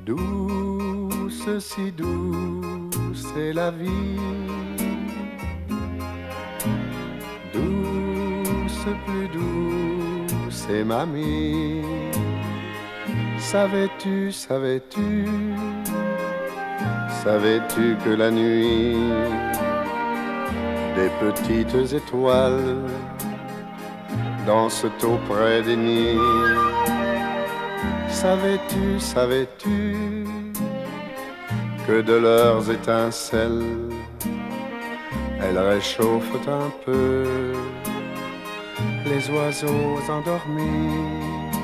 Douce, si douce est la vie. Douce, plus douce est mamie. Savais-tu, savais-tu, savais-tu que la nuit des petites étoiles dansent auprès des nids? Savais-tu, savais-tu que de leurs étincelles elles réchauffent un peu les oiseaux endormis?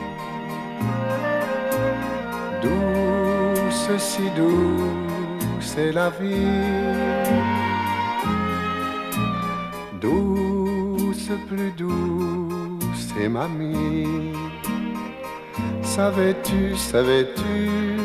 Douce, si douce est la vie. Douce, plus douce est mamie. Savais-tu, savais-tu,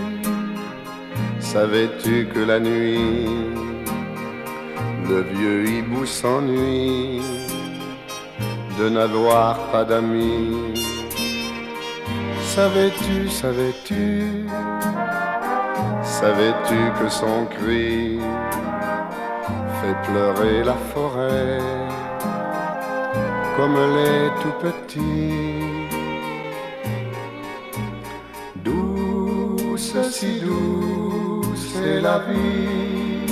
savais-tu que la nuit le vieux hibou s'ennuie de n'avoir pas d'amis? Savais-tu, savais-tu, savais-tu que son cri fait pleurer la forêt comme les tout petits? Douce, si douce est la vie.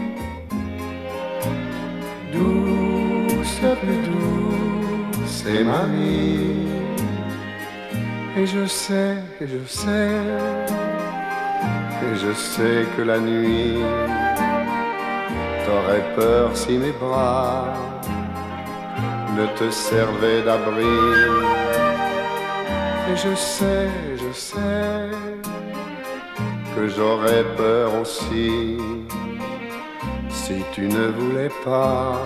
Douce, plus douce est mamie. Et je sais, et je sais, et je sais que la nuit t'aurais peur si mes bras ne te servaient d'abri. Et je sais que j'aurais peur aussi si tu ne voulais pas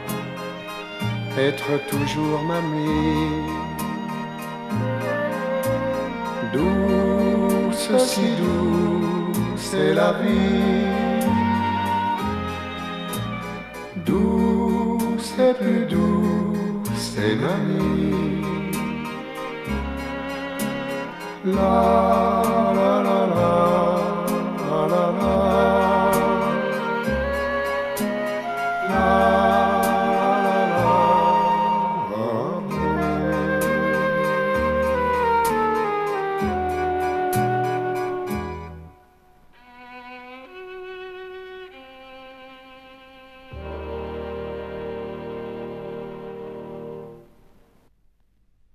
être toujours mamie. Douce, si douce est la vie. Douce et plus douce est mamie. La